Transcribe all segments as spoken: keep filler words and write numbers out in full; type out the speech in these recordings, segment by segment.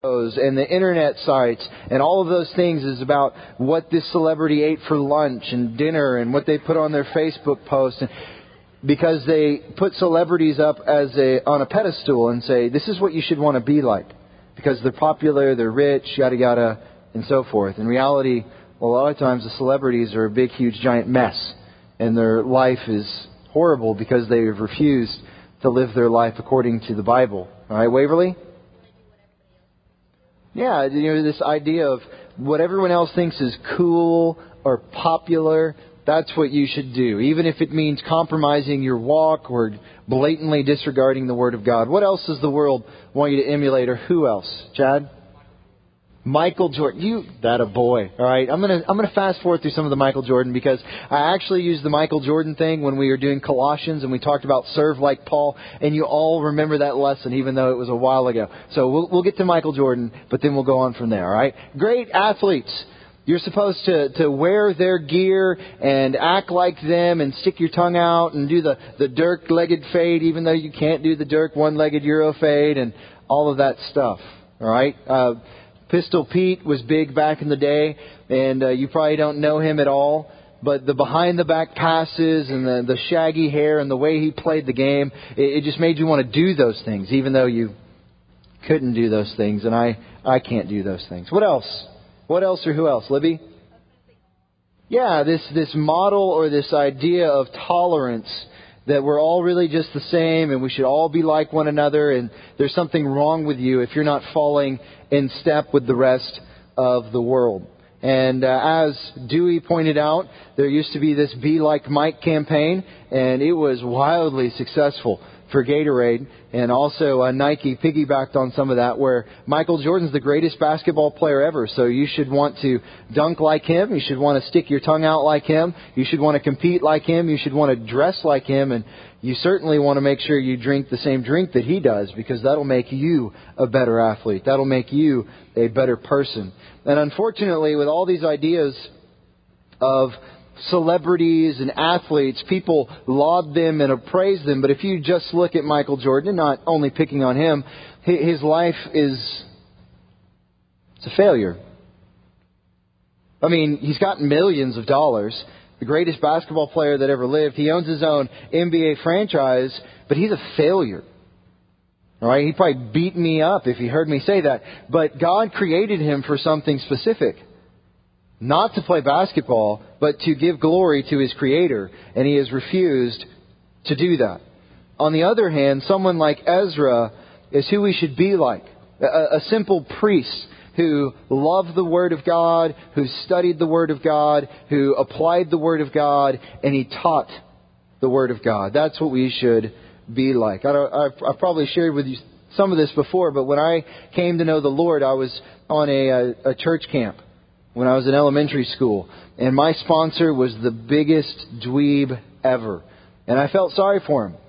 and the internet sites and all of those things is about what this celebrity ate for lunch and dinner and what they put on their Facebook post. And because they put celebrities up as a on a pedestal and say, this is what you should want to be like. Because they're popular, they're rich, yada yada, and so forth. In reality, well, a lot of times the celebrities are a big, huge, giant mess. And their life is horrible because they have refused to live their life according to the Bible. All right, Waverly? Yeah, you know, this idea of what everyone else thinks is cool or popular, that's what you should do. Even if it means compromising your walk or blatantly disregarding the Word of God. What else does the world want you to emulate, or who else? Chad? Michael Jordan. You, that a boy. All right. I'm going to I'm going to fast forward through some of the Michael Jordan, because I actually used the Michael Jordan thing when we were doing Colossians and we talked about serve like Paul, and you all remember that lesson even though it was a while ago. So we'll we'll get to Michael Jordan, but then we'll go on from there, all right? Great athletes. You're supposed to, to wear their gear and act like them and stick your tongue out and do the, the Dirk-legged fade, even though you can't do the Dirk one-legged Euro fade and all of that stuff, all right? Uh, Pistol Pete was big back in the day, and uh, you probably don't know him at all. But the behind-the-back passes and the, the shaggy hair and the way he played the game, it, it just made you want to do those things, even though you couldn't do those things. And I, I can't do those things. What else? What else or who else? Libby? Yeah, this, this model or this idea of tolerance, that we're all really just the same and we should all be like one another, and there's something wrong with you if you're not falling in step with the rest of the world. And uh, as Dewey pointed out, there used to be this Be Like Mike campaign, and it was wildly successful for Gatorade. And also uh, Nike piggybacked on some of that, where Michael Jordan's the greatest basketball player ever. So you should want to dunk like him. You should want to stick your tongue out like him. You should want to compete like him. You should want to dress like him. And you certainly want to make sure you drink the same drink that he does, because that'll make you a better athlete. That'll make you a better person. And unfortunately, with all these ideas of celebrities and athletes, people laud them and appraise them. But if you just look at Michael Jordan, and not only picking on him, his life is it's a failure. I mean, he's got millions of dollars, the greatest basketball player that ever lived. He owns his own N B A franchise, but he's a failure. All right, he'd probably beat me up if he heard me say that. But God created him for something specific. Not to play basketball, but to give glory to his Creator. And he has refused to do that. On the other hand, someone like Ezra is who we should be like. A, a simple priest who loved the Word of God, who studied the Word of God, who applied the Word of God, and he taught the Word of God. That's what we should be like. I don't, I've, I've probably shared with you some of this before, but when I came to know the Lord, I was on a, a, a church camp when I was in elementary school. And my sponsor was the biggest dweeb ever. And I felt sorry for him.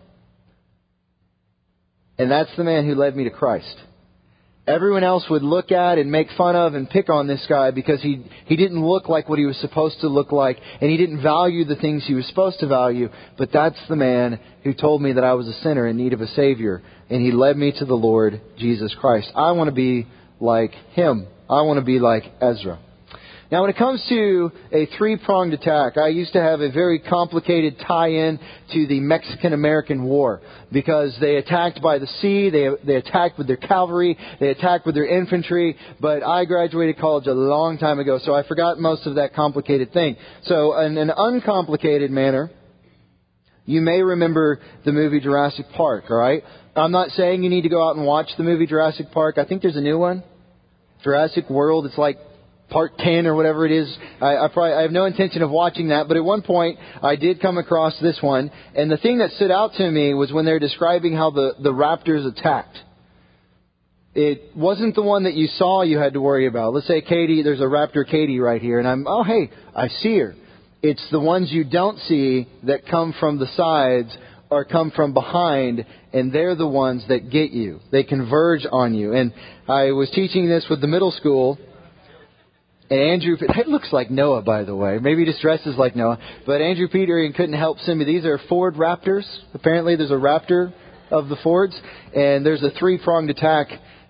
And that's the man who led me to Christ. Everyone else would look at and make fun of and pick on this guy because he he didn't look like what he was supposed to look like. And he didn't value the things he was supposed to value. But that's the man who told me that I was a sinner in need of a Savior. And he led me to the Lord Jesus Christ. I want to be like him. I want to be like Ezra. Now, when it comes to a three-pronged attack, I used to have a very complicated tie-in to the Mexican-American War, because they attacked by the sea, they they attacked with their cavalry, they attacked with their infantry, but I graduated college a long time ago, so I forgot most of that complicated thing. So, in an uncomplicated manner, you may remember the movie Jurassic Park, all right? I'm not saying you need to go out and watch the movie Jurassic Park. I think there's a new one, Jurassic World. It's like Part ten or whatever it is. I, I probably I have no intention of watching that, but at one point I did come across this one, and the thing that stood out to me was when they're describing how the, the raptors attacked. It wasn't the one that you saw you had to worry about. Let's say Katie, there's a raptor Katie right here, and I'm, oh hey, I see her. It's the ones you don't see that come from the sides or come from behind, and they're the ones that get you. They converge on you. And I was teaching this with the middle school. And Andrew, that looks like Noah, by the way. Maybe he just dresses like Noah. But Andrew Petering couldn't help send me. These are Ford Raptors. Apparently there's a Raptor of the Fords. And there's a three-pronged attack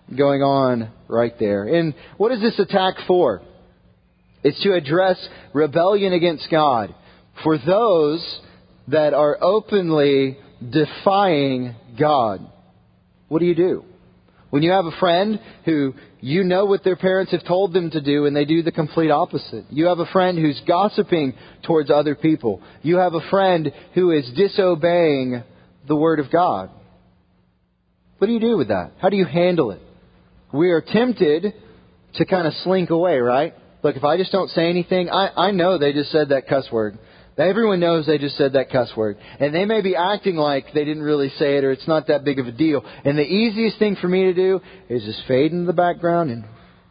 going on right there. And what is this attack for? It's to address rebellion against God. For those that are openly defying God. What do you do? When you have a friend who you know what their parents have told them to do and they do the complete opposite. You have a friend who's gossiping towards other people. You have a friend who is disobeying the Word of God. What do you do with that? How do you handle it? We are tempted to kind of slink away, right? Look, if I just don't say anything, I, I know they just said that cuss word. Everyone knows they just said that cuss word. And they may be acting like they didn't really say it or it's not that big of a deal. And the easiest thing for me to do is just fade into the background. And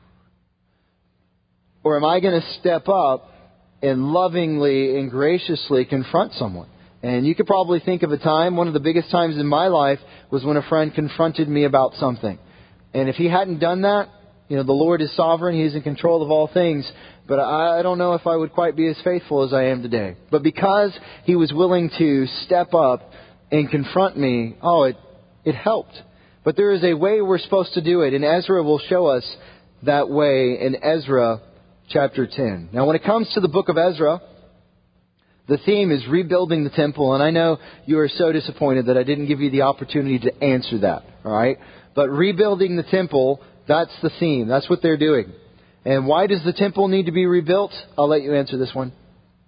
Or am I going to step up and lovingly and graciously confront someone? And you could probably think of a time, one of the biggest times in my life was when a friend confronted me about something. And if he hadn't done that, you know, the Lord is sovereign. He's in control of all things. But I don't know if I would quite be as faithful as I am today. But because he was willing to step up and confront me, oh, it, it helped. But there is a way we're supposed to do it. And Ezra will show us that way in Ezra chapter ten. Now, when it comes to the book of Ezra, the theme is rebuilding the temple. And I know you are so disappointed that I didn't give you the opportunity to answer that. All right? But rebuilding the temple, that's the theme. That's what they're doing. And why does the temple need to be rebuilt? I'll let you answer this one.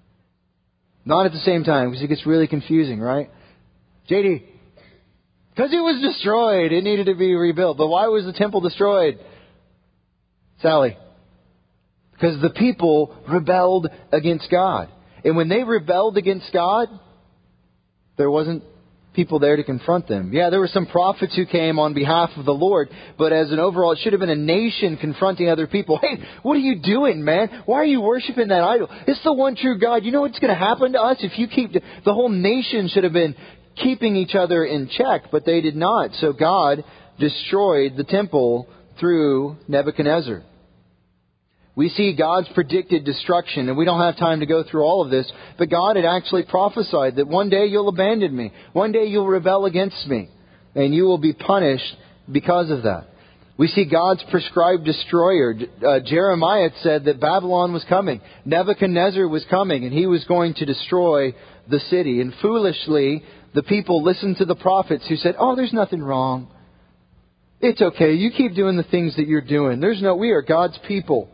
Not at the same time, because it gets really confusing, right? J D, because it was destroyed, it needed to be rebuilt. But why was the temple destroyed? Sally, because the people rebelled against God. And when they rebelled against God, there wasn't people there to confront them. Yeah, there were some prophets who came on behalf of the Lord, but as an overall, it should have been a nation confronting other people. Hey, what are you doing, man? Why are you worshiping that idol? It's the one true God. You know what's going to happen to us if you keep... The whole nation should have been keeping each other in check, but they did not. So God destroyed the temple through Nebuchadnezzar. We see God's predicted destruction, and we don't have time to go through all of this, but God had actually prophesied that one day you'll abandon me. One day you'll rebel against me, and you will be punished because of that. We see God's prescribed destroyer. Uh, Jeremiah said that Babylon was coming. Nebuchadnezzar was coming, and he was going to destroy the city. And foolishly, the people listened to the prophets who said, oh, there's nothing wrong. It's okay. You keep doing the things that you're doing. There's no, we are God's people.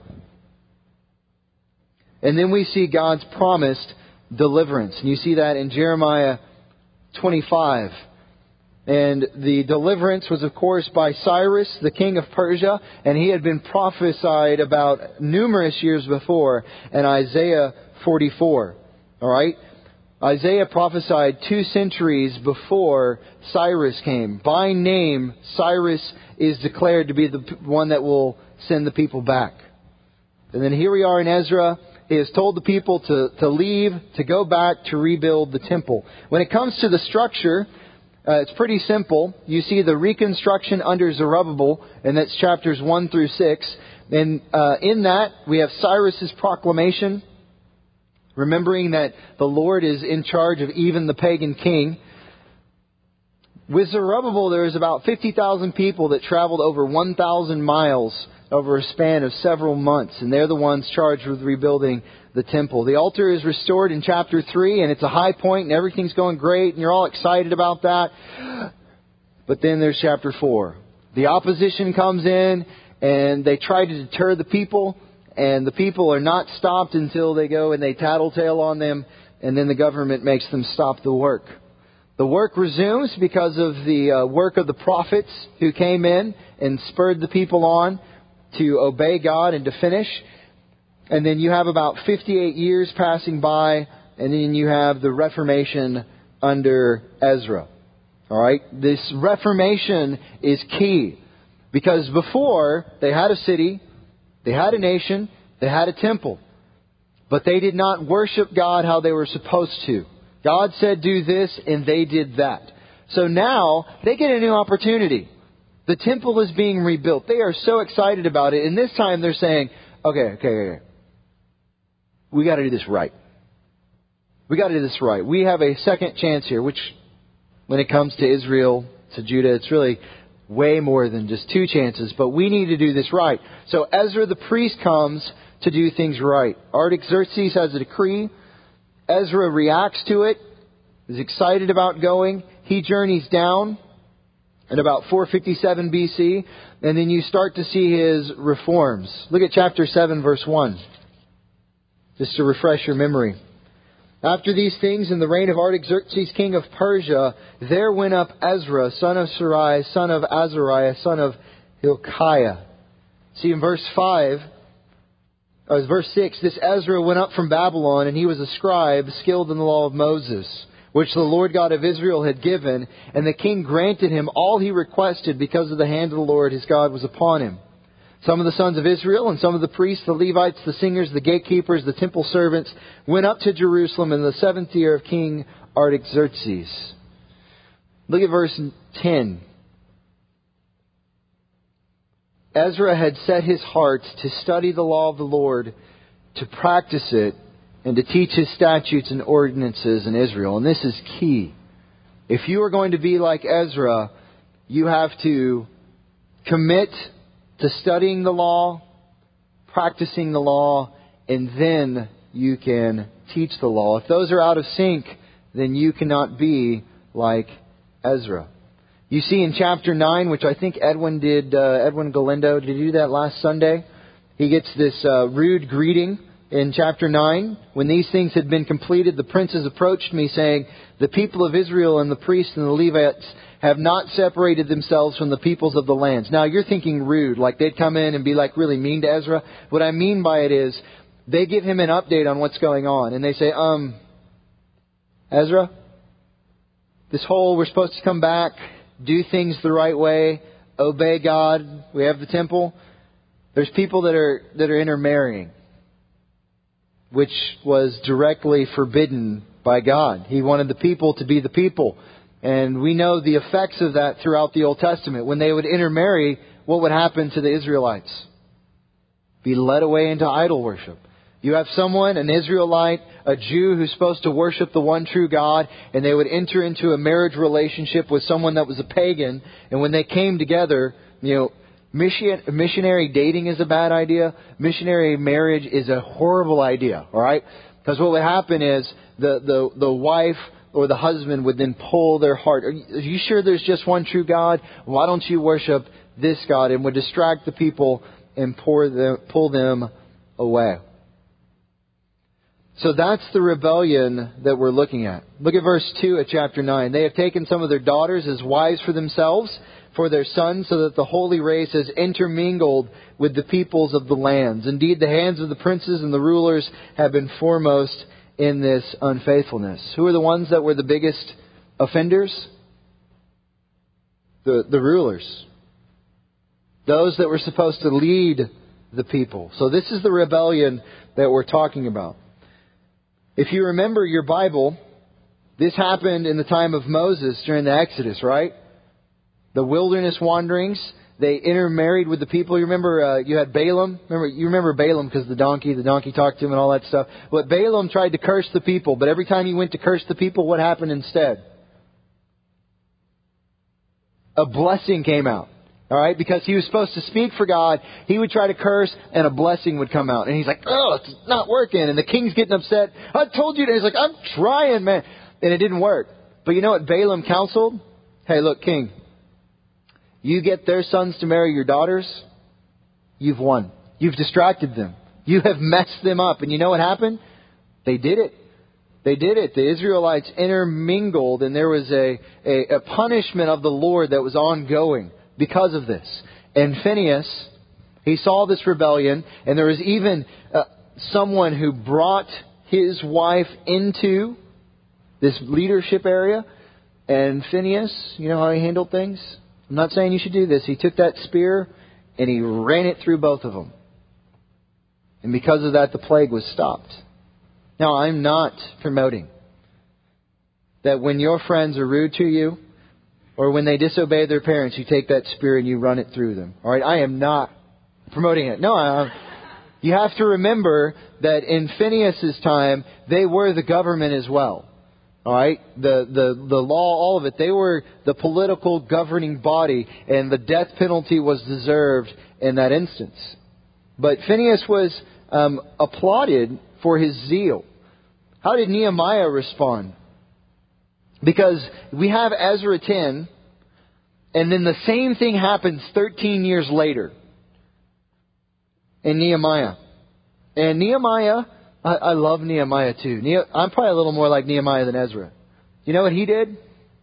And then we see God's promised deliverance. And you see that in Jeremiah twenty-five. And the deliverance was, of course, by Cyrus, the king of Persia. And he had been prophesied about numerous years before in Isaiah forty-four. All right? Isaiah prophesied two centuries before Cyrus came. By name, Cyrus is declared to be the one that will send the people back. And then here we are in Ezra. He has told the people to, to leave, to go back, to rebuild the temple. When it comes to the structure, uh, it's pretty simple. You see the reconstruction under Zerubbabel, and that's chapters one through six. And uh, in that, we have Cyrus's proclamation, remembering that the Lord is in charge of even the pagan king. With Zerubbabel, there is about fifty thousand people that traveled over one thousand miles over a span of several months. And they're the ones charged with rebuilding the temple. The altar is restored in chapter three, and it's a high point, and everything's going great, and you're all excited about that. But then there's chapter four. The opposition comes in, and they try to deter the people, and the people are not stopped until they go and they tattletale on them, and then the government makes them stop the work. The work resumes because of the uh, work of the prophets who came in and spurred the people on to obey God and to finish. And then you have about fifty-eight years passing by, and then you have the Reformation under Ezra. All right? This Reformation is key because before they had a city, they had a nation, they had a temple, but they did not worship God how they were supposed to. God said do this, and they did that. So now they get a new opportunity. The temple is being rebuilt. They are so excited about it. And this time they're saying, okay, okay, okay. We got to do this right. We got to do this right. We have a second chance here, which when it comes to Israel, to Judah, it's really way more than just two chances, but we need to do this right. So Ezra the priest comes to do things right. Artaxerxes has a decree. Ezra reacts to it, is excited about going. He journeys down at about four fifty-seven B C, and then you start to see his reforms. Look at chapter seven, verse one, just to refresh your memory. After these things, in the reign of Artaxerxes, king of Persia, there went up Ezra, son of Sarai, son of Azariah, son of Hilkiah. See, in verse five, or verse six, this Ezra went up from Babylon, and he was a scribe, skilled in the law of Moses, which the Lord God of Israel had given, and the king granted him all he requested because of the hand of the Lord his God was upon him. Some of the sons of Israel and some of the priests, the Levites, the singers, the gatekeepers, the temple servants went up to Jerusalem in the seventh year of King Artaxerxes. Look at verse ten. Ezra had set his heart to study the law of the Lord, to practice it, and to teach his statutes and ordinances in Israel. And this is key. If you are going to be like Ezra, you have to commit to studying the law, practicing the law, and then you can teach the law. If those are out of sync, then you cannot be like Ezra. You see in chapter nine, which I think Edwin did, uh, Edwin Galindo, did he do that last Sunday? He gets this uh, rude greeting in chapter nine. When these things had been completed, the princes approached me, saying, "The people of Israel and the priests and the Levites have not separated themselves from the peoples of the lands." Now, you're thinking rude, like they'd come in and be like really mean to Ezra. What I mean by it is, they give him an update on what's going on. And they say, um, Ezra, this whole, we're supposed to come back, do things the right way, obey God. We have the temple. There's people that are, that are intermarrying, which was directly forbidden by God. He wanted the people to be the people. And we know the effects of that throughout the Old Testament. When they would intermarry, what would happen to the Israelites? Be led away into idol worship. You have someone, an Israelite, a Jew who's supposed to worship the one true God, and they would enter into a marriage relationship with someone that was a pagan. And when they came together, you know, mission, missionary dating is a bad idea. Missionary marriage is a horrible idea, all right? Because what would happen is the, the, the wife or the husband would then pull their heart. Are you, are you sure there's just one true God? Why don't you worship this God? And would distract the people and pour them, pull them away. So that's the rebellion that we're looking at. Look at verse two of chapter nine. They have taken some of their daughters as wives for themselves, for their sons, so that the holy race has intermingled with the peoples of the lands. Indeed, the hands of the princes and the rulers have been foremost in this unfaithfulness. Who are the ones that were the biggest offenders? The, the rulers. Those that were supposed to lead the people. So this is the rebellion that we're talking about. If you remember your Bible, this happened in the time of Moses during the Exodus, right? The wilderness wanderings. They intermarried with the people. You remember uh, you had Balaam. Remember you remember Balaam because the donkey, the donkey talked to him and all that stuff. But Balaam tried to curse the people, but every time he went to curse the people, what happened instead? A blessing came out. All right, because he was supposed to speak for God, he would try to curse, and a blessing would come out. And he's like, "Oh, it's not working." And the king's getting upset. "I told you." And he's like, "I'm trying, man," and it didn't work. But you know what Balaam counseled? Hey, look, king. You get their sons to marry your daughters, you've won. You've distracted them. You have messed them up. And you know what happened? They did it. They did it. The Israelites intermingled, and there was a, a, a punishment of the Lord that was ongoing because of this. And Phinehas, he saw this rebellion, and there was even uh, someone who brought his wife into this leadership area. And Phinehas, you know how he handled things? I'm not saying you should do this. He took that spear and he ran it through both of them. And because of that, the plague was stopped. Now, I'm not promoting that when your friends are rude to you or when they disobey their parents, you take that spear and you run it through them. All right? I am not promoting it. No, I, you have to remember that in Phinehas' time, they were the government as well. All right, the, the, the law, all of it, they were the political governing body, and the death penalty was deserved in that instance. But Phinehas was um, applauded for his zeal. How did Nehemiah respond? Because we have Ezra ten, and then the same thing happens thirteen years later in Nehemiah. And Nehemiah, I, I love Nehemiah too. Ne- I'm probably a little more like Nehemiah than Ezra. You know what he did?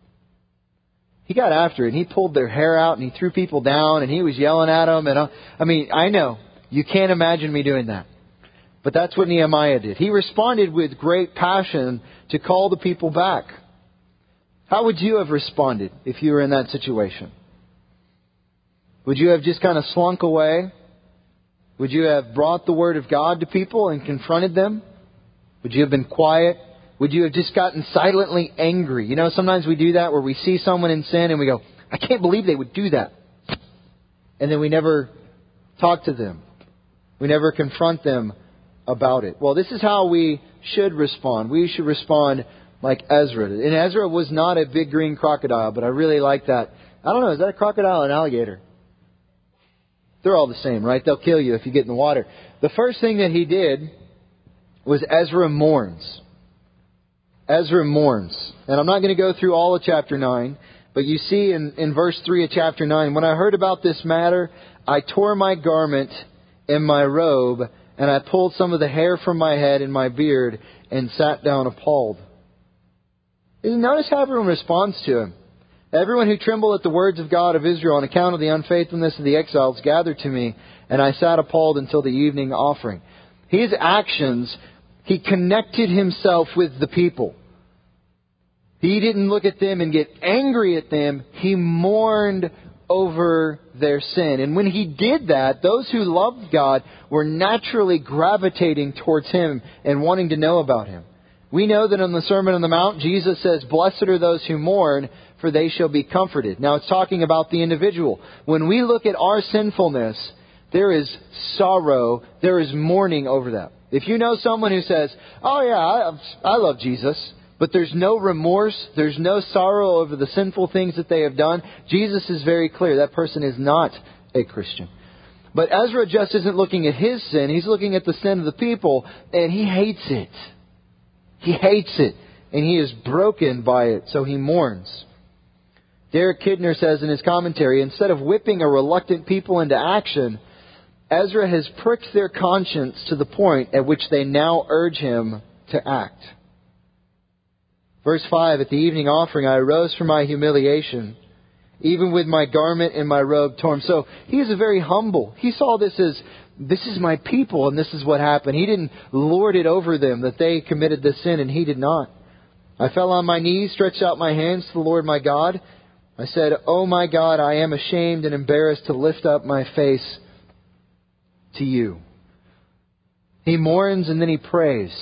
He got after it, and he pulled their hair out, and he threw people down, and he was yelling at them. And uh, I mean, I know, you can't imagine me doing that. But that's what Nehemiah did. He responded with great passion to call the people back. How would you have responded if you were in that situation? Would you have just kind of slunk away? Would you have brought the Word of God to people and confronted them? Would you have been quiet? Would you have just gotten silently angry? You know, sometimes we do that where we see someone in sin and we go, I can't believe they would do that. And then we never talk to them. We never confront them about it. Well, this is how we should respond. We should respond like Ezra. And Ezra was not a big green crocodile, but I really like that. I don't know, is that a crocodile or an alligator? They're all the same, right? They'll kill you if you get in the water. The first thing that he did was Ezra mourns. Ezra mourns. And I'm not going to go through all of chapter nine, but you see in, in verse three of chapter nine, when I heard about this matter, I tore my garment and my robe, and I pulled some of the hair from my head and my beard, and sat down appalled. Notice how everyone responds to him. Everyone who trembled at the words of God of Israel on account of the unfaithfulness of the exiles gathered to me, and I sat appalled until the evening offering. His actions, he connected himself with the people. He didn't look at them and get angry at them. He mourned over their sin. And when he did that, those who loved God were naturally gravitating towards him and wanting to know about him. We know that in the Sermon on the Mount, Jesus says, blessed are those who mourn, for they shall be comforted. Now, it's talking about the individual. When we look at our sinfulness, there is sorrow, there is mourning over that. If you know someone who says, oh yeah, I, I love Jesus, but there's no remorse, there's no sorrow over the sinful things that they have done, Jesus is very clear. That person is not a Christian. But Ezra just isn't looking at his sin. He's looking at the sin of the people, and he hates it. He hates it, and he is broken by it, so he mourns. Derek Kidner says in his commentary, instead of whipping a reluctant people into action, Ezra has pricked their conscience to the point at which they now urge him to act. Verse five, at the evening offering, I arose from my humiliation, even with my garment and my robe torn. So he is a very humble. He saw this as, this is my people, and this is what happened. He didn't lord it over them that they committed this sin, and he did not. I fell on my knees, stretched out my hands to the Lord my God. I said, oh my God, I am ashamed and embarrassed to lift up my face to you. He mourns and then he prays.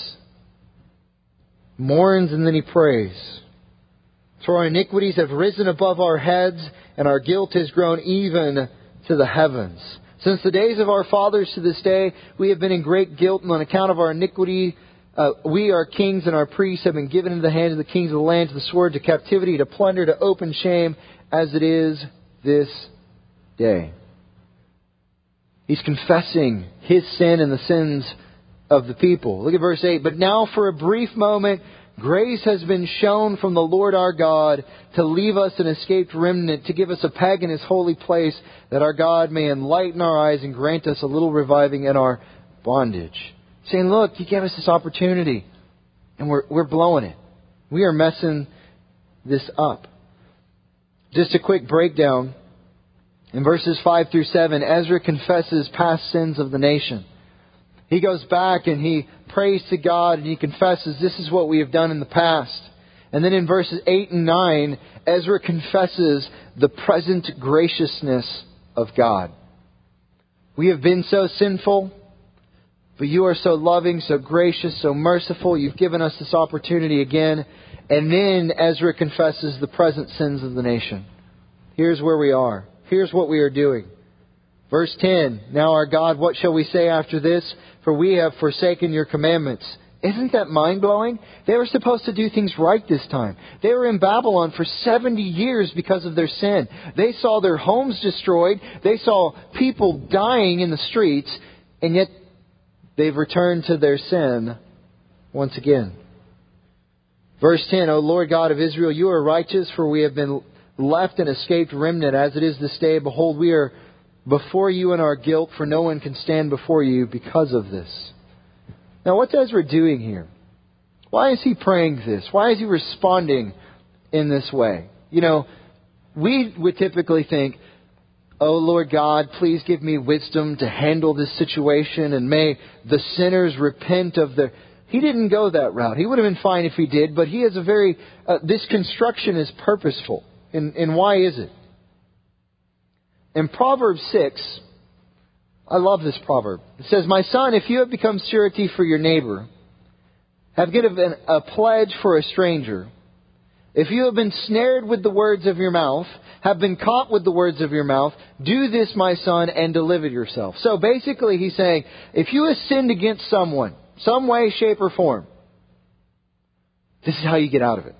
Mourns and then he prays. For our iniquities have risen above our heads, and our guilt has grown even to the heavens. Since the days of our fathers to this day, we have been in great guilt, and on account of our iniquity, uh, we, our kings and our priests, have been given into the hands of the kings of the land, to the sword, to captivity, to plunder, to open shame, as it is this day. He's confessing his sin and the sins of the people. Look at verse eight. But now for a brief moment, grace has been shown from the Lord our God to leave us an escaped remnant, to give us a peg in his holy place, that our God may enlighten our eyes and grant us a little reviving in our bondage. Saying, look, he gave us this opportunity, and we're, we're blowing it. We are messing this up. Just a quick breakdown. In verses five through seven, Ezra confesses past sins of the nation. He goes back and he prays to God and he confesses, this is what we have done in the past. And then in verses eight and nine, Ezra confesses the present graciousness of God. We have been so sinful, but you are so loving, so gracious, so merciful. You've given us this opportunity again. And then Ezra confesses the present sins of the nation. Here's where we are. Here's what we are doing. Verse ten, now our God, what shall we say after this? For we have forsaken your commandments Isn't that mind-blowing? They were supposed to do things right this time. They were in Babylon for seventy years because of their sin. They saw their homes destroyed. They saw people dying in the streets. And yet they've returned to their sin once again. Verse ten, O Lord God of Israel, you are righteous, for we have been left an escaped remnant as it is this day. Behold, we are before you in our guilt, for no one can stand before you because of this. Now, what's Ezra doing here? Why is he praying this? Why is he responding in this way? You know, we would typically think, oh, Lord God, please give me wisdom to handle this situation, and may the sinners repent of their... He didn't go that route. He would have been fine if he did, but he has a very... Uh, this construction is purposeful. And, and why is it? In Proverbs six... I love this proverb. It says, my son, if you have become surety for your neighbor, have given a pledge for a stranger, if you have been snared with the words of your mouth, have been caught with the words of your mouth, do this, my son, and deliver yourself. So basically he's saying, if you have sinned against someone, some way, shape, or form, this is how you get out of it.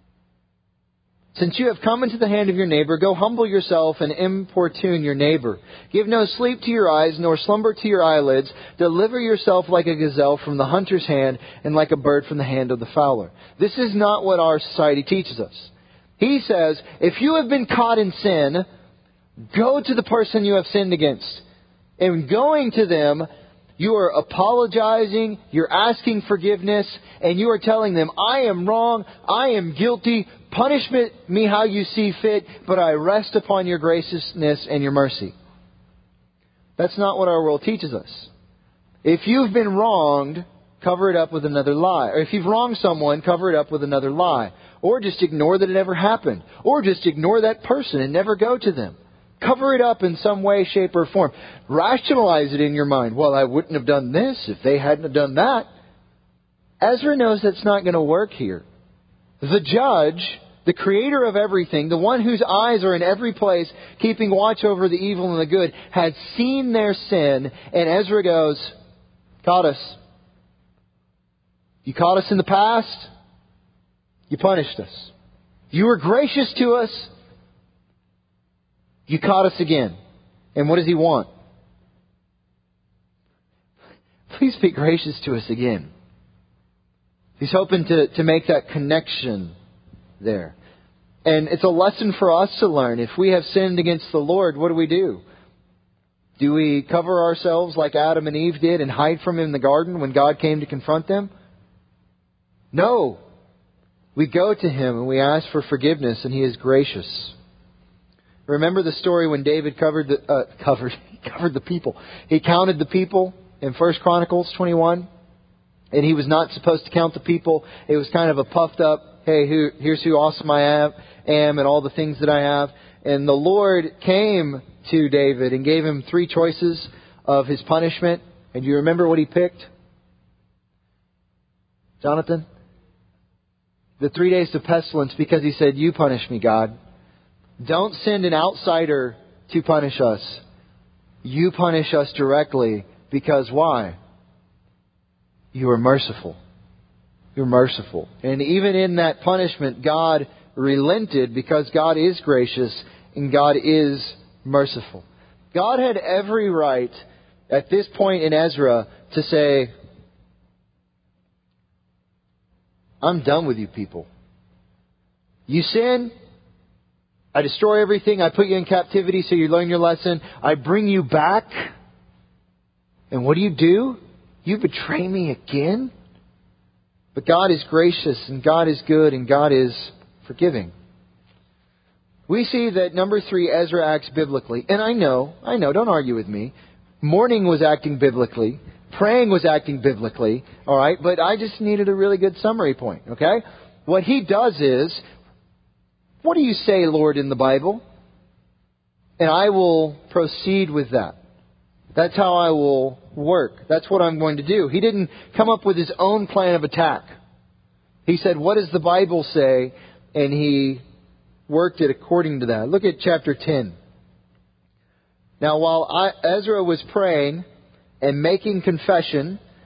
Since you have come into the hand of your neighbor, go humble yourself and importune your neighbor. Give no sleep to your eyes, nor slumber to your eyelids. Deliver yourself like a gazelle from the hunter's hand, and like a bird from the hand of the fowler. This is not what our society teaches us. He says, if you have been caught in sin, go to the person you have sinned against. And going to them, you are apologizing, you're asking forgiveness, and you are telling them, I am wrong, I am guilty, punish me how you see fit, but I rest upon your graciousness and your mercy. That's not what our world teaches us. If you've been wronged, cover it up with another lie. Or if you've wronged someone, cover it up with another lie. Or just ignore that it ever happened. Or just ignore that person and never go to them. Cover it up in some way, shape, or form. Rationalize it in your mind. Well, I wouldn't have done this if they hadn't have done that. Ezra knows that's not going to work here. The judge, the creator of everything, the one whose eyes are in every place, keeping watch over the evil and the good, had seen their sin. And Ezra goes, caught us. You caught us in the past. You punished us. You were gracious to us. You caught us again. And what does he want? Please be gracious to us again. He's hoping to, to make that connection there. And it's a lesson for us to learn. If we have sinned against the Lord, what do we do? Do we cover ourselves like Adam and Eve did and hide from Him in the garden when God came to confront them? No. We go to Him and we ask for forgiveness, and He is gracious. Remember the story when David covered the uh, covered covered the people. He counted the people in First Chronicles twenty-one, and he was not supposed to count the people. It was kind of a puffed up, hey, who, here's who awesome I am, am, and all the things that I have. And the Lord came to David and gave him three choices of His punishment. And you remember what he picked? Jonathan? The three days of pestilence, because he said, you punish me, God. Don't send an outsider to punish us. You punish us directly, because why? You are merciful. You're merciful. And even in that punishment, God relented, because God is gracious and God is merciful. God had every right at this point in Ezra to say, I'm done with you people. You sin, I destroy everything. I put you in captivity so you learn your lesson. I bring you back. And what do you do? You betray me again? But God is gracious and God is good and God is forgiving. We see that number three, Ezra acts biblically. And I know, I know, don't argue with me. Mourning was acting biblically. Praying was acting biblically. All right, but I just needed a really good summary point. Okay? What he does is, what do you say, Lord, in the Bible? And I will proceed with that. That's how I will work. That's what I'm going to do. He didn't come up with his own plan of attack. He said, what does the Bible say? And he worked it according to that. Look at chapter ten. Now, while I, Ezra was praying and making confession,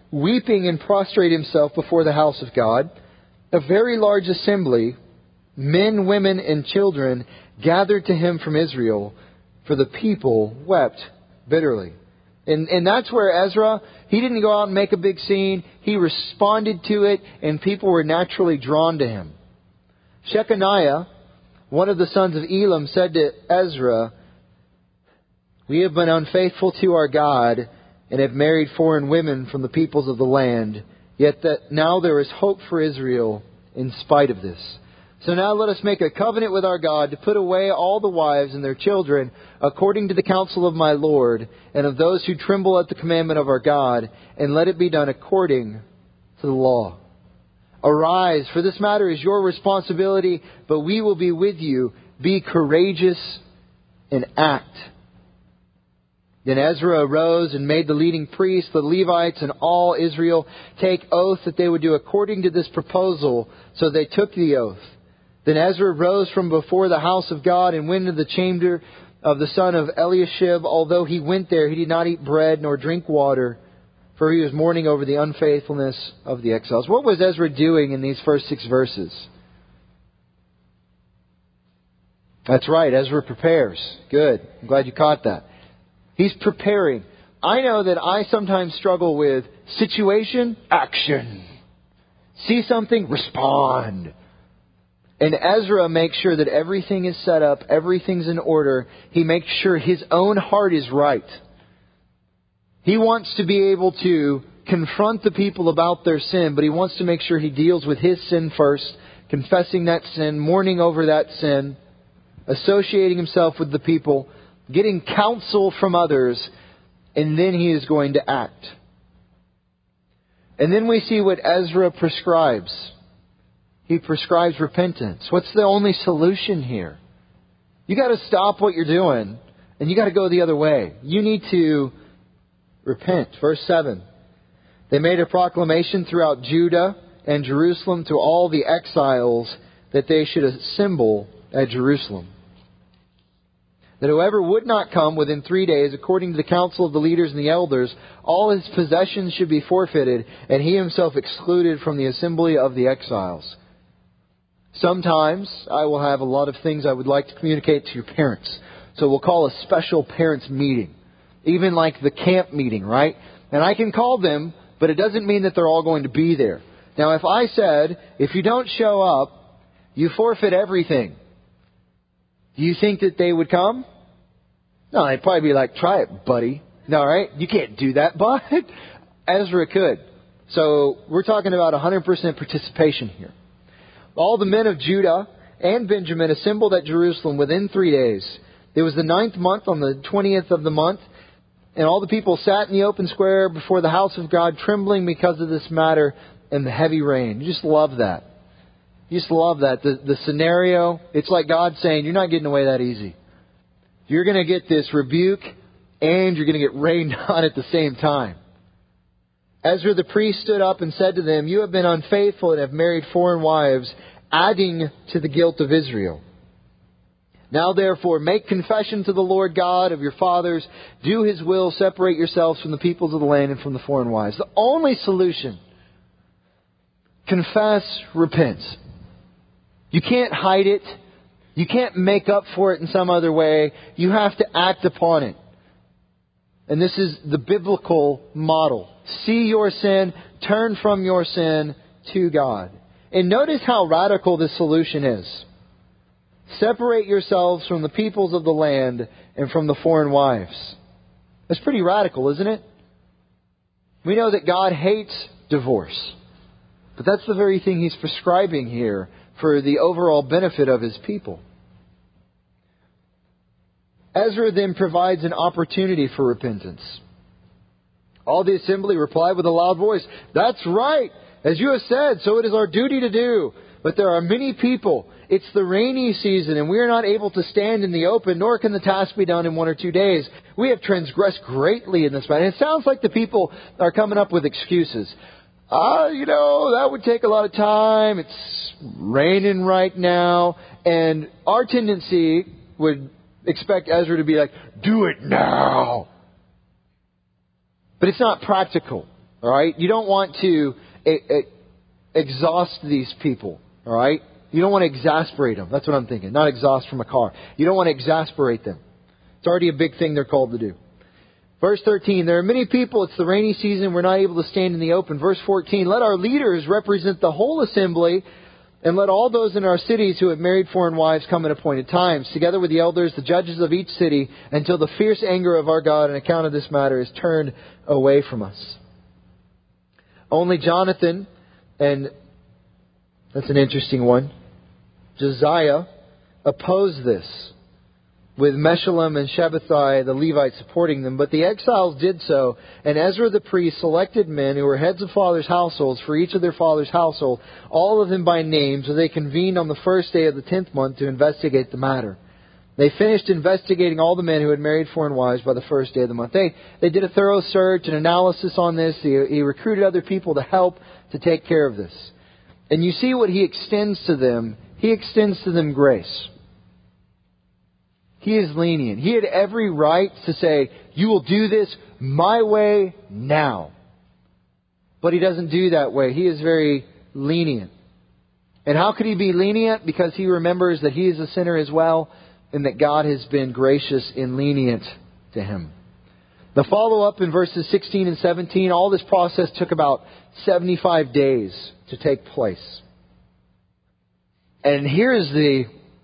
weeping and prostrate himself before the house of God. A very large assembly, men, women, and children, gathered to him from Israel, for the people wept bitterly. And, and that's where Ezra, he didn't go out and make a big scene. He responded to it, and people were naturally drawn to him. Shechaniah, one of the sons of Elam, said to Ezra, "We have been unfaithful to our God and have married foreign women from the peoples of the land. Yet that now there is hope for Israel in spite of this. So now let us make a covenant with our God to put away all the wives and their children according to the counsel of my Lord and of those who tremble at the commandment of our God, and let it be done according to the law. Arise, for this matter is your responsibility, but we will be with you. Be courageous and act." Then Ezra arose and made the leading priests, the Levites, and all Israel take oath that they would do according to this proposal. So they took the oath. Then Ezra rose from before the house of God and went into the chamber of the son of Eliashib. Although he went there, he did not eat bread nor drink water, for he was mourning over the unfaithfulness of the exiles. What was Ezra doing in these first six verses? That's right, Ezra prepares. Good. I'm glad you caught that. He's preparing. I know that I sometimes struggle with situation, action. See something, respond. And Ezra makes sure that everything is set up, everything's in order. He makes sure his own heart is right. He wants to be able to confront the people about their sin, but he wants to make sure he deals with his sin first, confessing that sin, mourning over that sin, associating himself with the people, getting counsel from others, and then he is going to act. And then we see what Ezra prescribes. He prescribes repentance. What's the only solution here? You got to stop what you're doing, and you got to go the other way. You need to repent. Verse seven. They made a proclamation throughout Judah and Jerusalem to all the exiles that they should assemble at Jerusalem. That whoever would not come within three days, according to the counsel of the leaders and the elders, all his possessions should be forfeited, and he himself excluded from the assembly of the exiles. Sometimes I will have a lot of things I would like to communicate to your parents. So we'll call a special parents meeting. Even like the camp meeting, right? And I can call them, but it doesn't mean that they're all going to be there. Now if I said, if you don't show up, you forfeit everything, do you think that they would come? No, they'd probably be like, try it, buddy. No, right? You can't do that, but Ezra could. So we're talking about one hundred percent participation here. All the men of Judah and Benjamin assembled at Jerusalem within three days. It was the ninth month on the twentieth of the month. And all the people sat in the open square before the house of God, trembling because of this matter and the heavy rain. You just love that. You just love that. The, the scenario, it's like God saying, you're not getting away that easy. You're going to get this rebuke and you're going to get rained on at the same time. Ezra the priest stood up and said to them, "You have been unfaithful and have married foreign wives, adding to the guilt of Israel. Now therefore make confession to the Lord God of your fathers. Do His will. Separate yourselves from the peoples of the land and from the foreign wives." The only solution. Confess, repent. You can't hide it. You can't make up for it in some other way. You have to act upon it. And this is the biblical model. See your sin, turn from your sin to God. And notice how radical this solution is. Separate yourselves from the peoples of the land and from the foreign wives. That's pretty radical, isn't it? We know that God hates divorce. But that's the very thing He's prescribing here for the overall benefit of His people. Ezra then provides an opportunity for repentance. All the assembly replied with a loud voice, "That's right. As you have said, so it is our duty to do. But there are many people. It's the rainy season, and we are not able to stand in the open, nor can the task be done in one or two days. We have transgressed greatly in this matter." And it sounds like the people are coming up with excuses. Ah, uh, you know, that would take a lot of time. It's raining right now. And our tendency would expect Ezra to be like, "Do it now." But it's not practical. All right? You don't want to e- e- exhaust these people. All right? You don't want to exasperate them. That's what I'm thinking. Not exhaust from a car. You don't want to exasperate them. It's already a big thing they're called to do. Verse thirteen, there are many people, it's the rainy season, we're not able to stand in the open. Verse fourteen, let our leaders represent the whole assembly, and let all those in our cities who have married foreign wives come at appointed times, together with the elders, the judges of each city, until the fierce anger of our God on account of this matter is turned away from us. Only Jonathan, and that's an interesting one, Josiah opposed this, with Meshullam and Shabbathai, the Levites, supporting them. But the exiles did so, and Ezra the priest selected men who were heads of fathers' households for each of their father's household, all of them by name, so they convened on the first day of the tenth month to investigate the matter. They finished investigating all the men who had married foreign wives by the first day of the month. They, they did a thorough search and analysis on this. He, he recruited other people to help to take care of this. And you see what he extends to them. He extends to them grace. He is lenient. He had every right to say, you will do this my way now. But he doesn't do that way. He is very lenient. And how could he be lenient? Because he remembers that he is a sinner as well, and that God has been gracious and lenient to him. The follow-up in verses sixteen and seventeen, all this process took about seventy-five days to take place. And here's the...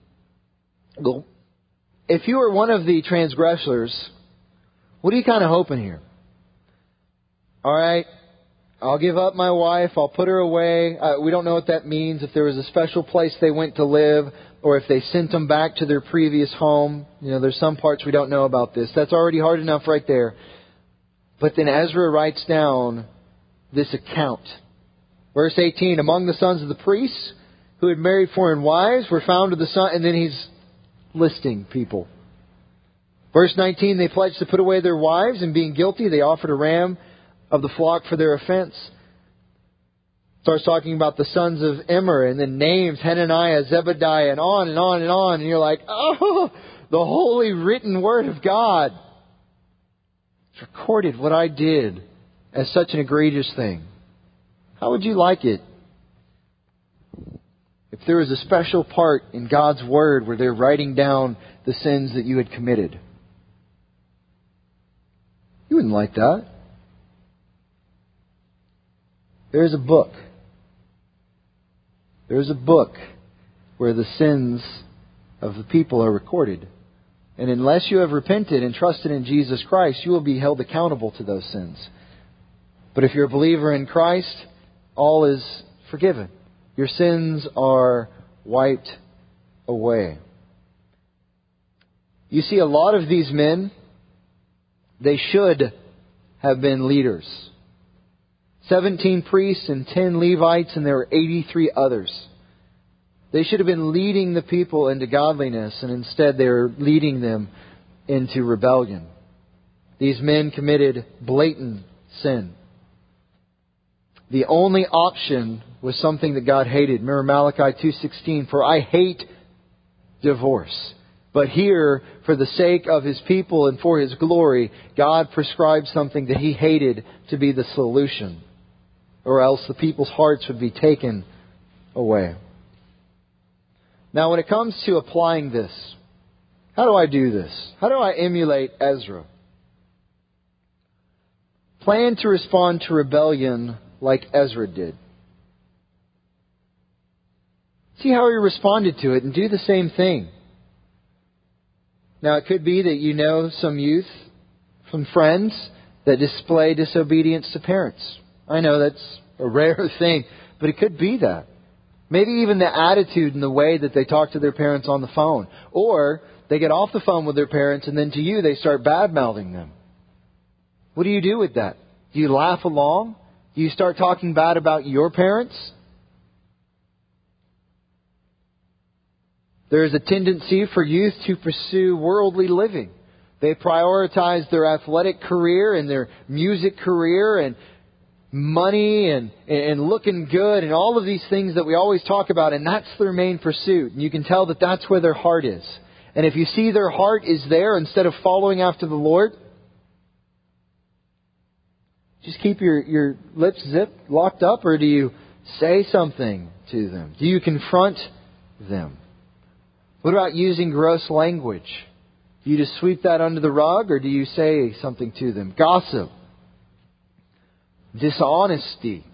If you were one of the transgressors, what are you kind of hoping here? All right, I'll give up my wife. I'll put her away. Uh, we don't know what that means. If there was a special place they went to live, or if they sent them back to their previous home. You know, there's some parts we don't know about this. That's already hard enough right there. But then Ezra writes down this account. Verse eighteen, among the sons of the priests who had married foreign wives were found of the son, and then he's listing people. Verse nineteen, they pledged to put away their wives, and being guilty, they offered a ram of the flock for their offense. Starts talking about the sons of Immer, and then names, Hananiah, Zebediah, and on and on and on. And you're like, oh, the holy written word of God. It's recorded what I did as such an egregious thing. How would you like it if there was a special part in God's Word where they're writing down the sins that you had committed? You wouldn't like that. There's a book. There's a book where the sins of the people are recorded. And unless you have repented and trusted in Jesus Christ, you will be held accountable to those sins. But if you're a believer in Christ, all is forgiven. Your sins are wiped away. You see, a lot of these men, they should have been leaders. Seventeen priests and ten Levites, and there were eighty-three others. They should have been leading the people into godliness, and instead they were leading them into rebellion. These men committed blatant sin. The only option was something that God hated. Remember Malachi two sixteen, for I hate divorce. But here, for the sake of His people and for His glory, God prescribed something that He hated to be the solution. Or else the people's hearts would be taken away. Now when it comes to applying this, how do I do this? How do I emulate Ezra? Plan to respond to rebellion like Ezra did. See how he responded to it and do the same thing. Now it could be that you know some youth, some friends that display disobedience to parents. I know that's a rare thing, but it could be that. Maybe even the attitude and the way that they talk to their parents on the phone. Or they get off the phone with their parents and then to you they start bad-mouthing them. What do you do with that? Do you laugh along? Do you start talking bad about your parents? There is a tendency for youth to pursue worldly living. They prioritize their athletic career and their music career and money and, and looking good and all of these things that we always talk about, and that's their main pursuit. And you can tell that that's where their heart is. And if you see their heart is there instead of following after the Lord, just keep your, your lips zipped, locked up, or do you say something to them? Do you confront them? What about using gross language? Do you just sweep that under the rug, or do you say something to them? Gossip. Dishonesty.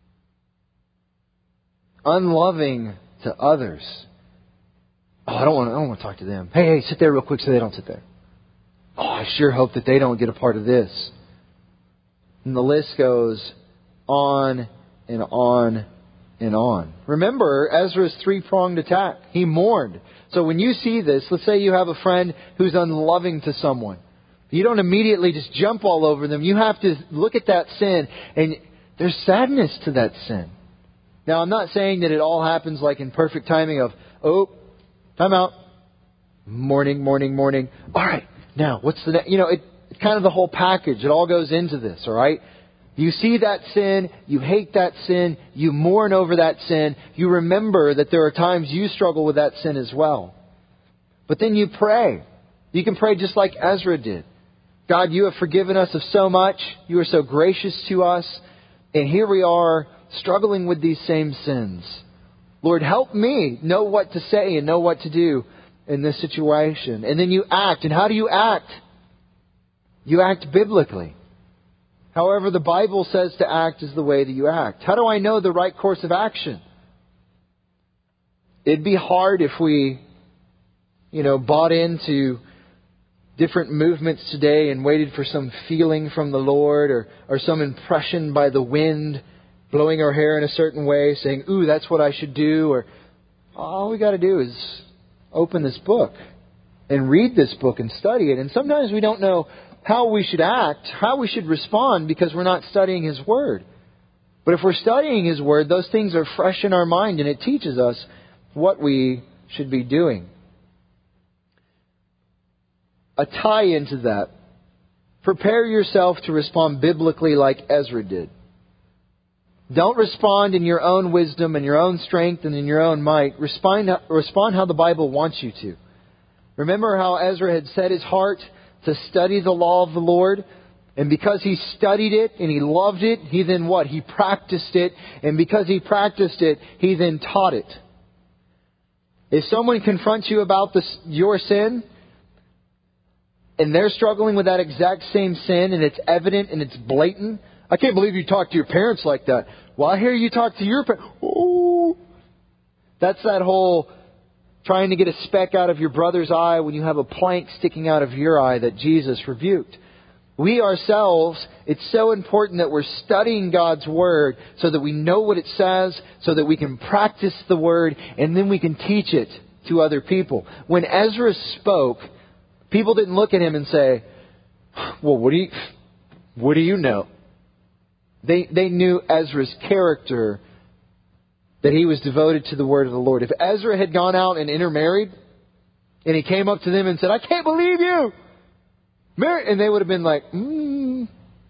Unloving to others. Oh, I don't want to, I don't want to talk to them. Hey, hey, sit there real quick so they don't sit there. Oh, I sure hope that they don't get a part of this. And the list goes on and on and on. Remember Ezra's three-pronged attack. He mourned. So when you see this, let's say you have a friend who's unloving to someone. You don't immediately just jump all over them. You have to look at that sin, and there's sadness to that sin. Now, I'm not saying that it all happens like in perfect timing of, oh, time out. Morning, morning, morning. All right, now, what's the next? You know, it, it's kind of the whole package. It all goes into this, all right? You see that sin, you hate that sin, you mourn over that sin. You remember that there are times you struggle with that sin as well. But then you pray. You can pray just like Ezra did. God, you have forgiven us of so much. You are so gracious to us. And here we are struggling with these same sins. Lord, help me know what to say and know what to do in this situation. And then you act. And how do you act? You act biblically. However the Bible says to act is the way that you act. How do I know the right course of action? It'd be hard if we, you know, bought into different movements today and waited for some feeling from the Lord or, or some impression by the wind blowing our hair in a certain way, saying, ooh, that's what I should do. Or all we got to do is open this book and read this book and study it. And sometimes we don't know how we should act, how we should respond because we're not studying His Word. But if we're studying His Word, those things are fresh in our mind and it teaches us what we should be doing. A tie into that. Prepare yourself to respond biblically like Ezra did. Don't respond in your own wisdom and your own strength and in your own might. Respond, respond how the Bible wants you to. Remember how Ezra had set his heart to study the law of the Lord? And because he studied it and he loved it, he then what? He practiced it. And because he practiced it, he then taught it. If someone confronts you about this, your sin, and they're struggling with that exact same sin, and it's evident and it's blatant, I can't believe you talk to your parents like that. Well, I hear you talk to your parents. Ooh. That's that whole trying to get a speck out of your brother's eye when you have a plank sticking out of your eye that Jesus rebuked. We ourselves, it's so important that we're studying God's Word so that we know what it says, so that we can practice the Word, and then we can teach it to other people. When Ezra spoke, people didn't look at him and say, well, what do you, what do you know? They, they knew Ezra's character, that he was devoted to the Word of the Lord. If Ezra had gone out and intermarried, and he came up to them and said, I can't believe you! And they would have been like, mm.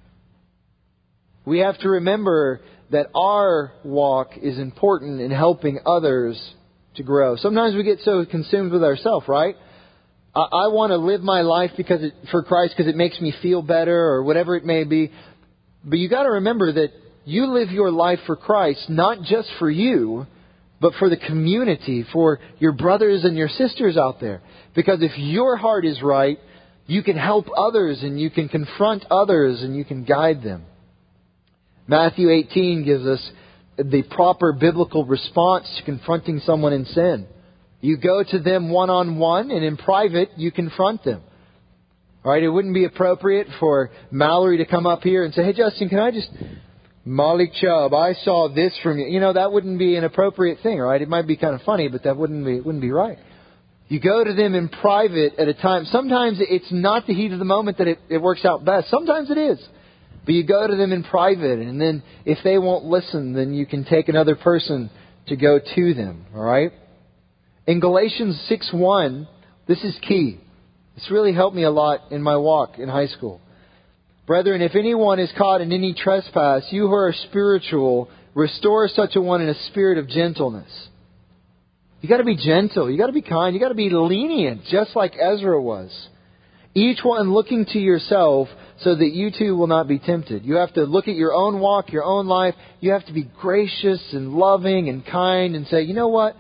We have to remember that our walk is important in helping others to grow. Sometimes we get so consumed with ourselves, right? I, I want to live my life because it, for Christ because it makes me feel better or whatever it may be. But you got to remember that you live your life for Christ, not just for you, but for the community, for your brothers and your sisters out there. Because if your heart is right, you can help others and you can confront others and you can guide them. Matthew eighteen gives us the proper biblical response to confronting someone in sin. You go to them one-on-one, and in private, you confront them. All right, it wouldn't be appropriate for Mallory to come up here and say, hey, Justin, can I just... Molly Chubb, I saw this from you. You know, that wouldn't be an appropriate thing, right? It might be kind of funny, but that wouldn't be wouldn't be right. You go to them in private at a time. Sometimes it's not the heat of the moment that it, it works out best. Sometimes it is. But you go to them in private, and then if they won't listen, then you can take another person to go to them, all right? In Galatians six one, this is key. This really helped me a lot in my walk in high school. Brethren, if anyone is caught in any trespass, you who are spiritual, restore such a one in a spirit of gentleness. You got to be gentle. You got to be kind. You got to be lenient, just like Ezra was. Each one looking to yourself so that you too will not be tempted. You have to look at your own walk, your own life. You have to be gracious and loving and kind and say, you know what?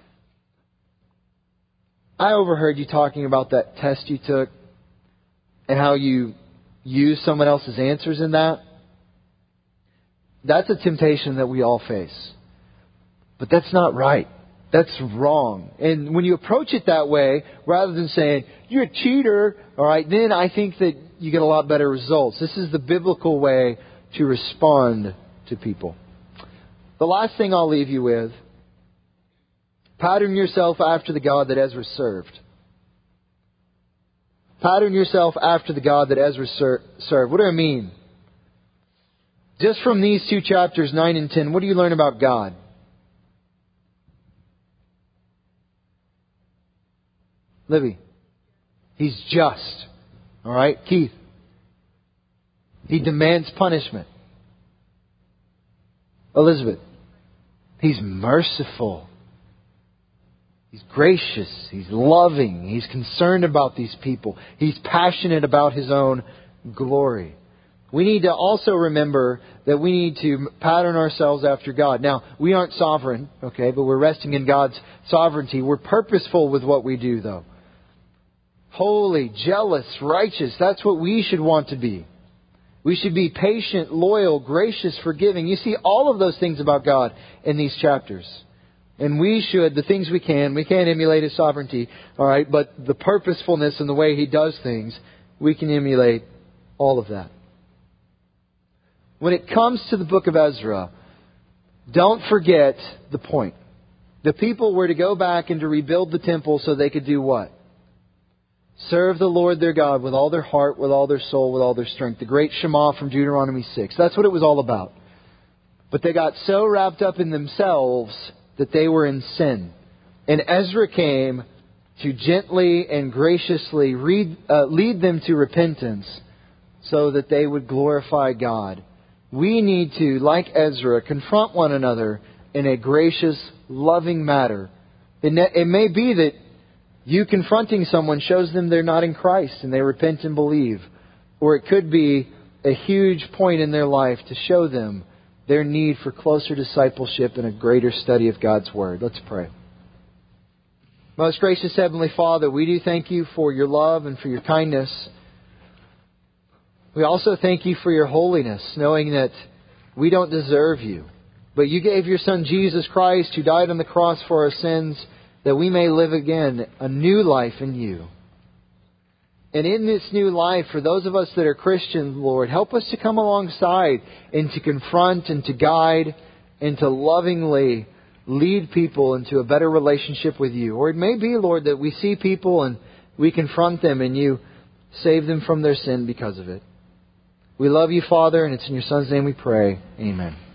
I overheard you talking about that test you took and how you used someone else's answers in that. That's a temptation that we all face. But that's not right. That's wrong. And when you approach it that way, rather than saying, you're a cheater, all right, then I think that you get a lot better results. This is the biblical way to respond to people. The last thing I'll leave you with, pattern yourself after the God that Ezra served. Pattern yourself after the God that Ezra ser- served. What do I mean? Just from these two chapters, nine and ten, what do you learn about God? Libby. He's just. All right? Keith. He demands punishment. Elizabeth. He's merciful. He's gracious. He's loving. He's concerned about these people. He's passionate about His own glory. We need to also remember that we need to pattern ourselves after God. Now, we aren't sovereign, okay, but we're resting in God's sovereignty. We're purposeful with what we do, though. Holy, jealous, righteous. That's what we should want to be. We should be patient, loyal, gracious, forgiving. You see all of those things about God in these chapters. And we should, the things we can, we can't emulate His sovereignty, all right, but the purposefulness and the way He does things, we can emulate all of that. When it comes to the book of Ezra, don't forget the point. The people were to go back and to rebuild the temple so they could do what? Serve the Lord their God with all their heart, with all their soul, with all their strength. The great Shema from Deuteronomy six. That's what it was all about. But they got so wrapped up in themselves that they were in sin. And Ezra came to gently and graciously read, uh, lead them to repentance so that they would glorify God. We need to, like Ezra, confront one another in a gracious, loving manner. It may be that you confronting someone shows them they're not in Christ and they repent and believe. Or it could be a huge point in their life to show them their need for closer discipleship and a greater study of God's Word. Let's pray. Most gracious Heavenly Father, we do thank You for Your love and for Your kindness. We also thank You for Your holiness, knowing that we don't deserve You. But You gave Your Son Jesus Christ, who died on the cross for our sins, that we may live again a new life in You. And in this new life, for those of us that are Christians, Lord, help us to come alongside and to confront and to guide and to lovingly lead people into a better relationship with You. Or it may be, Lord, that we see people and we confront them and You save them from their sin because of it. We love You, Father, and it's in Your Son's name we pray. Amen.